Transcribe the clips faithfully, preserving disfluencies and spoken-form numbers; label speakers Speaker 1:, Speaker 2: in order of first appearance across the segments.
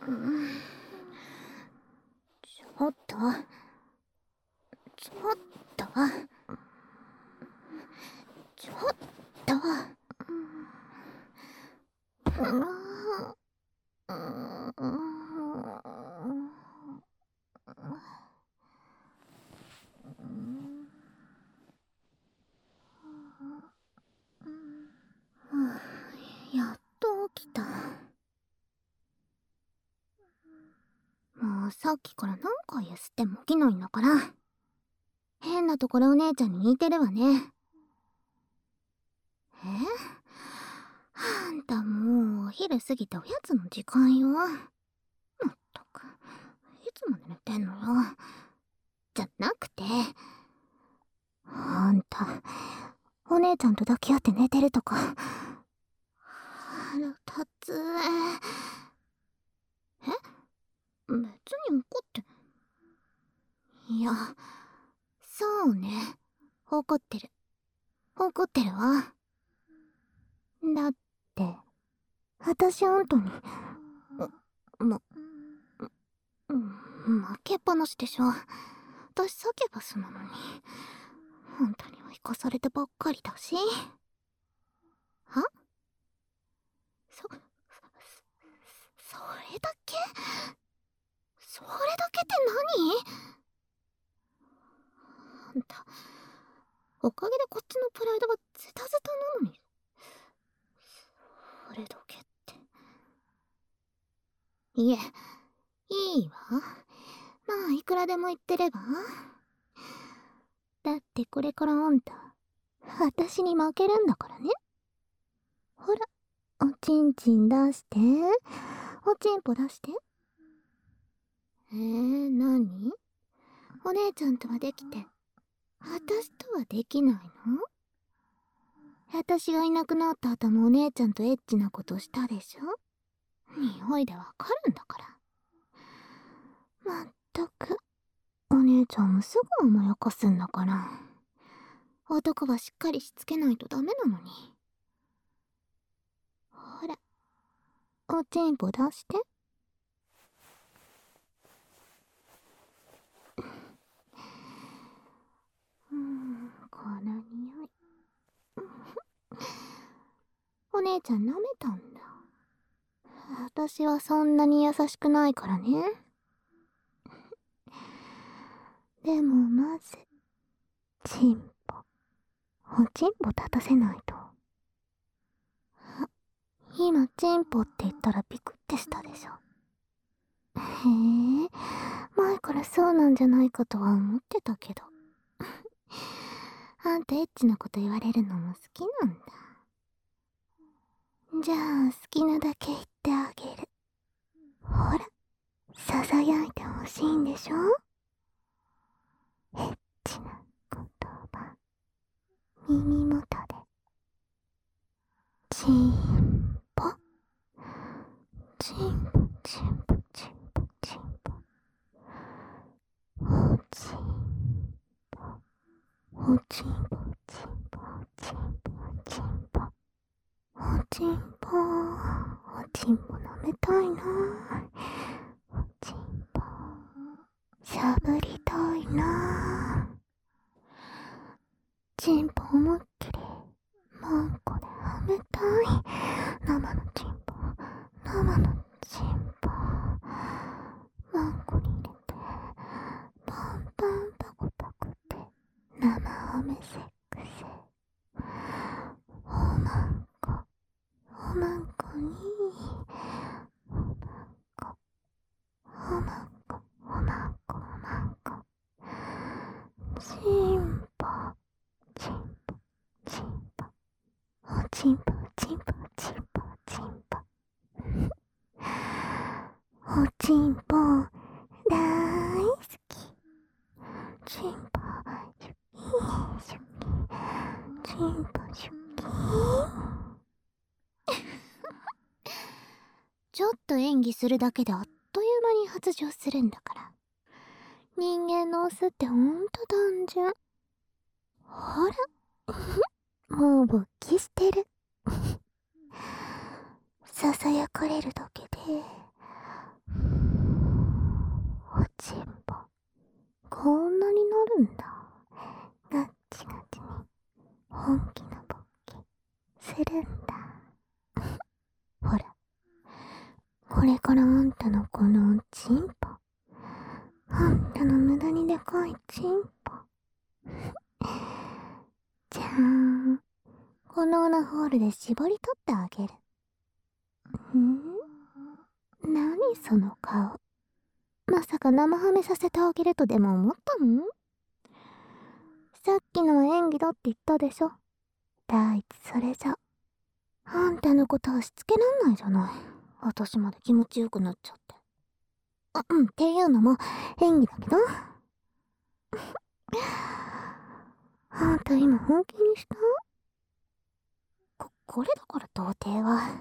Speaker 1: ちょっとちょっとちょっとやっと起きた。もうさっきから何回やすっても起きないんだから。変なところお姉ちゃんに似てるわね。え？あんたもうお昼過ぎておやつの時間よ。まったく、いつまで寝てんのよ。じゃなくて、あんた、お姉ちゃんと抱き合って寝てるとか。腹立つ。え？別に怒って。いや、そうね。怒ってる。怒ってるわ。だって、私あんたに、ま、負けっぱなしでしょ。私サキュバスなのに。あんたには生かされてばっかりだし。は？そ、そ、それだけ？それだけって何？あんた、おかげでこっちのプライドがズタズタなのに。それだけって。いえ、いいわ。まあ、いくらでも言ってれば。だってこれからあんた、私に負けるんだからね。ほら、おちんちん出して。おちんぽ出して。えー、何？お姉ちゃんとはできて、私とはできないの？私がいなくなった後もお姉ちゃんとエッチなことしたでしょ？匂いでわかるんだから。まったく、お姉ちゃんもすぐ甘やかすんだから。男はしっかりしつけないとダメなのに。ほら、おちんぽ出して。うーん、この匂い。お姉ちゃん舐めたんだ。私はそんなに優しくないからね。でもまず、チンポ。おちんぽ立たせないと。あ、今チンポって言ったらビクってしたでしょ。へえ、前からそうなんじゃないかとは思ってたけど。あんたエッチなこと言われるのも好きなんだ。じゃあ好きなだけ言ってあげる。ほら、ささやいてほしいんでしょ？エッチな言葉、耳元で。チンポ、チンポチンポチンポチンポ。おちんぽ、おちんぽチンポチンポチンポ。おちんぽ、おちんぽ舐めたいな。おちんぽ、しゃぶりたいな。ちんぽ思いっきりマンコではめたい。生のちんぽ、生のちんぽ、マンコに入れてパンパンパコパコって生ハメセックス。おまんこ、おまんこにおまんこ、おまんこ、おまんこ、おまんこ。ちんぽ、ちんぽ、ちんぽ、おちんぽ、ちんぽ、ちんぽ、ちんぽ。おちんぽだいすき。ちんぽシュキーシュキ、ちんぽシュキー。ちょっと演技するだけであっという間に発情するんだから。人間のオスってほんと単純。ほらもう勃起してる。ささやかれるだけでチンポ。こんなになるんだ。ガッチガチに本気の勃起するんだ。ほら、これからあんたのこのチンポ、あんたの無駄にでかいチンポ。じゃーん、このオナホールで絞り取ってあげる。ん？何その顔。まさか生ハメさせてあげるとでも思ったの？さっきのは演技だって言ったでしょ。第一それじゃ、あんたのことはしつけらんないじゃない。私まで気持ちよくなっちゃって。あ、うん、っていうのも演技だけど。あんた今本気にした？こ、これだから童貞は。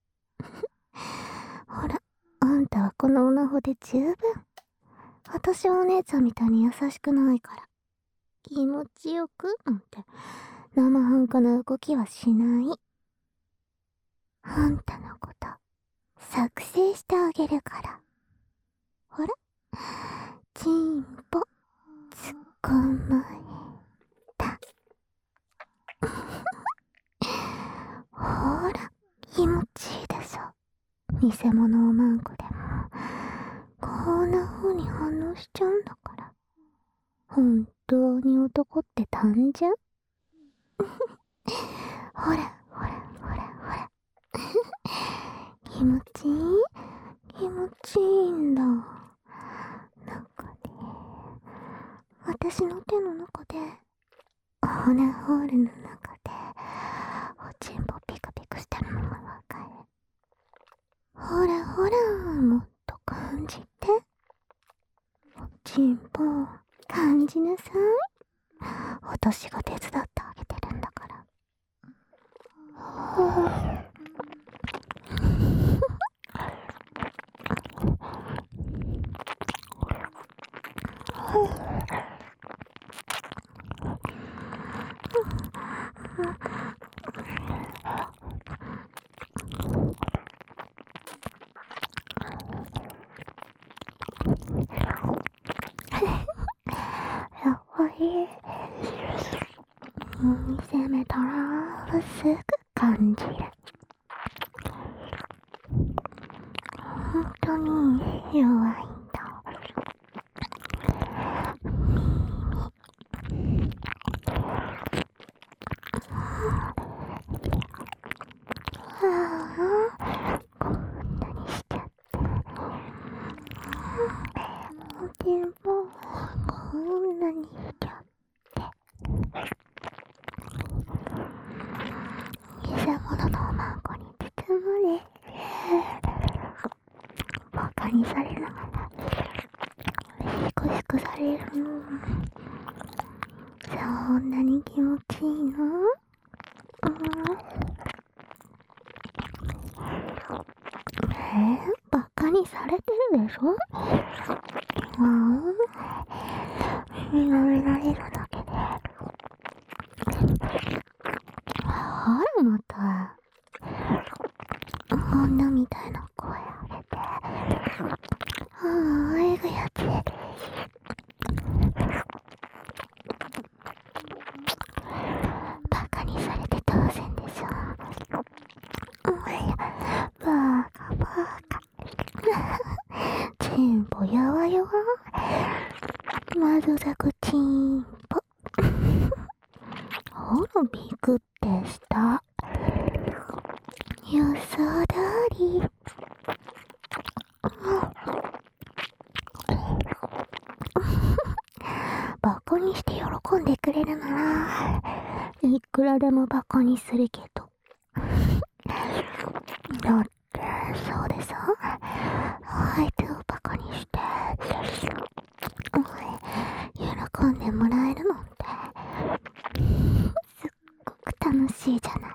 Speaker 1: ほら、あんたはこのオナホで十分。私はお姉ちゃんみたいに優しくないから。気持ちよくなんて生半可な動きはしない。あんたのこと作成してあげるから。ほら、チンポつかまえた。ほら、気持ちいいでしょ。偽物おまんこでもこんな風に反応しちゃうんだから。本当に男って単純。ほらほらほらほら。気持ちいい？気持ちいいんだ。なんかね、私の手の中で、オナホールの中で、おちんぽピクピクしてるのがわかる。ほらほら、もっと感じて。おちんぽ、感じなさい。私が手伝ってあげてるんだから。やっぱり見せめたらすぐ感じる。本当に弱いんだ。ああ、こんなにしちゃって。でもこんなにしちゃって。偽物のおまんこに包まれ、バカにされながらシクシクされるの。そんなに気持ちいいの？うん、えー、バカにされてるでしょ？ああ、認められるだけで。あらまた、女みたいな声上げて。ああ、えぐやつ。バカにされて当然でしょ。バカバカ。チンポやわやわ。まずざくチンポ。ほらビクってした。予想通り。バカにして喜んでくれるならいくらでもバカにするけど。だってそうでしょ、相手をバカにして喜んでもらえるのってすっごく楽しいじゃない。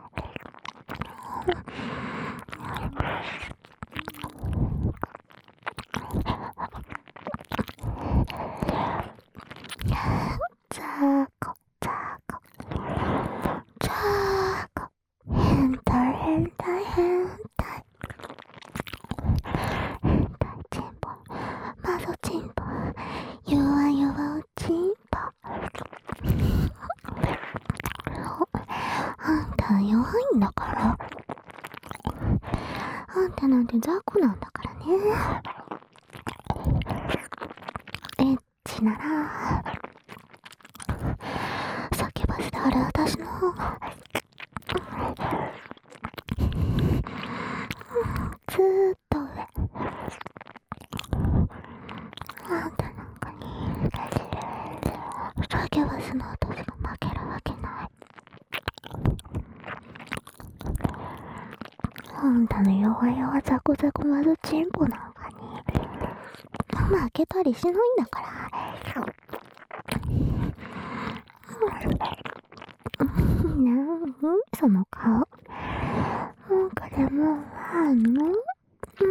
Speaker 1: ザーコザーコザーコ、変態変態変態変態チンポ、マゾチンポ、 た弱いんだから。あんたなんて雑魚なんだからね。エッチならサキュバスである私の方がずーっと上。あんたなんかにサキュバスの私が負けるわけない。あんたの弱々ザコザコまずチンポなんかに負けたりしないんだから。なんその顔。なんかでも、あの、うん、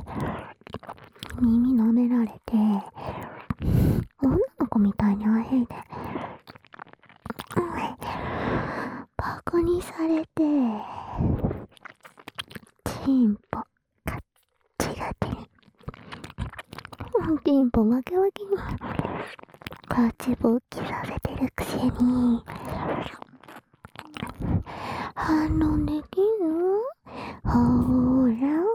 Speaker 1: 耳舐められて、女の子みたいにあえいで、バカにされて、チンポ、カッチガチに。チンポわけわけに、ガチぼっきさせてるくせに、反論できんの？ほーら。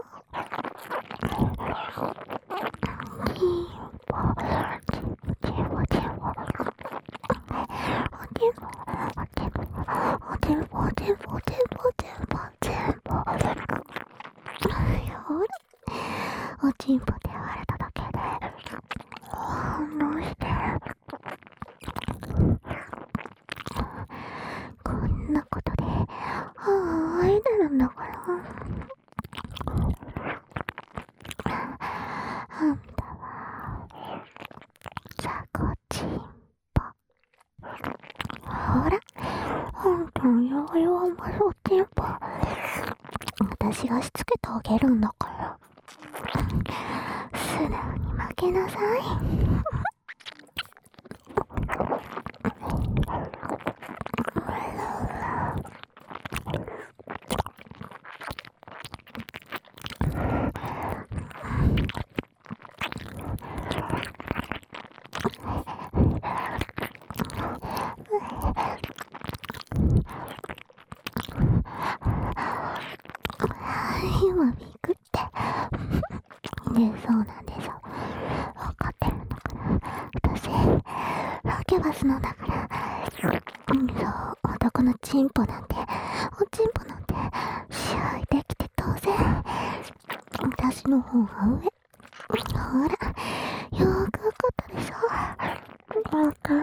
Speaker 1: チンポ、チンポ、チンポ、チンポ。おチンポ、おチンポ、おチンポ、おチンポ、おチンポ、おチンポ、おチンポ、おチンポ。ほら、おチンポで割れただけで、反応して、こんなことで、ああ、アイドルなんだから。あんたは、ザコチンポ。ほら、あんたの弱々まぞチンポ。私がしつけてあげるんだから。素直に負けなさい。今ビクって。ね、そうなんでしょ。分かってるんだから。私、サキュバスのだから。うん、そう、男のチンポなんて、おチンポなんて、支配できて当然。私の方が上。ほら、よーくわかったでしょ。だから、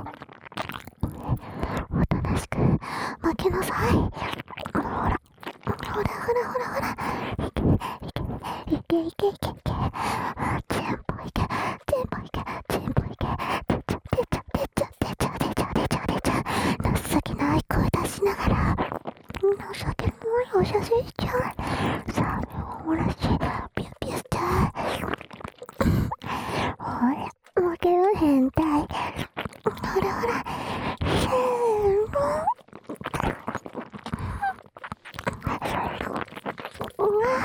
Speaker 1: おとなしく負けなさい。ほら、ほらほらほらほら。いけいけいけいけいけ。チンポいけ、チンポいけ、チンポいけ。出ちゃ出ちゃ出ちゃ出ちゃ出ちゃ出ちゃ出ちゃ。情けない声出しながら。情けないお写真しちゃう。さあ、ほらし、ピュッピュしちゃう。ほら、負ける変態。ほらほら、せーの。うわ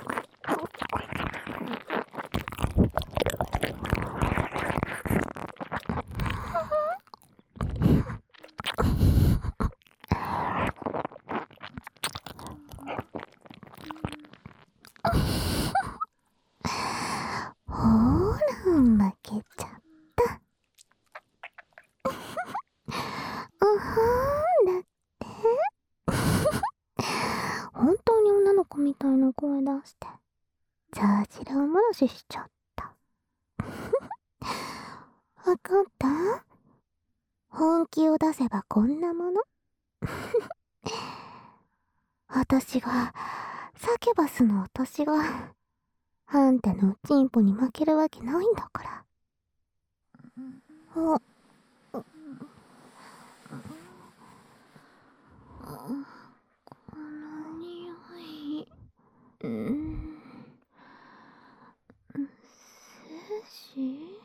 Speaker 1: ほーら、負けちゃった。うはーんだって。本当に女の子みたいな声出して、ジャージでお漏らししちゃった。わかった？本気を出せばこんなもの。私が、サキュバスの私が、あんたのチンポに負けるわけないんだから。あ、この匂い、うん、寿司？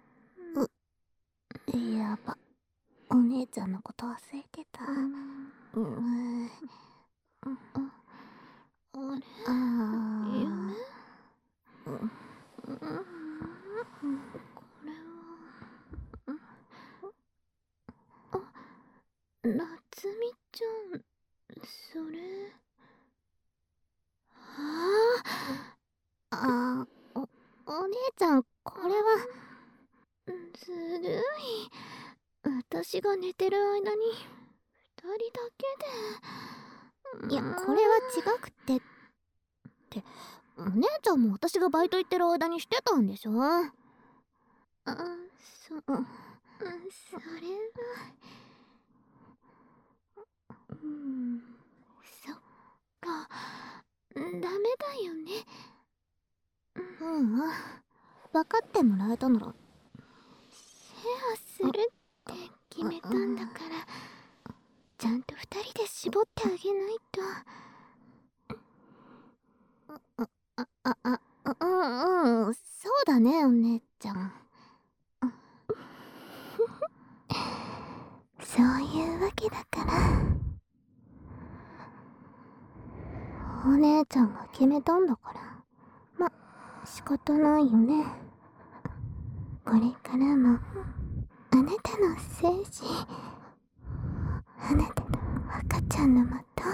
Speaker 1: う、やば。お姉ちゃんのこと忘れてた。うん。あ、あれ？ああ。夢？うん。これは。あ、夏美ちゃん。 それはああおお姉ちゃん、これはずるい。私が寝てる間に二人だけで。いや、これは違くてってお姉ちゃんも私がバイト行ってる間にしてたんでしょ。あ、そ、それはうん、そっか、ダメだよね。うん、分かってもらえたならシェアするって決めたんだから、ちゃんと二人で絞ってあげないと。ああああうんうん、そうだねお姉ちゃん。そういうわけだから、お姉ちゃんが決めたんだから、ま、仕方ないよね。これからもあなたの精子、あなたの赤ちゃんのもと、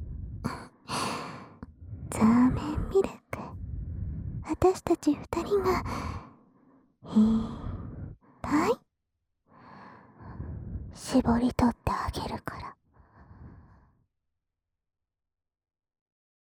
Speaker 1: ザーメンミルク、私たち二人がいっぱい絞り取ってあげるから。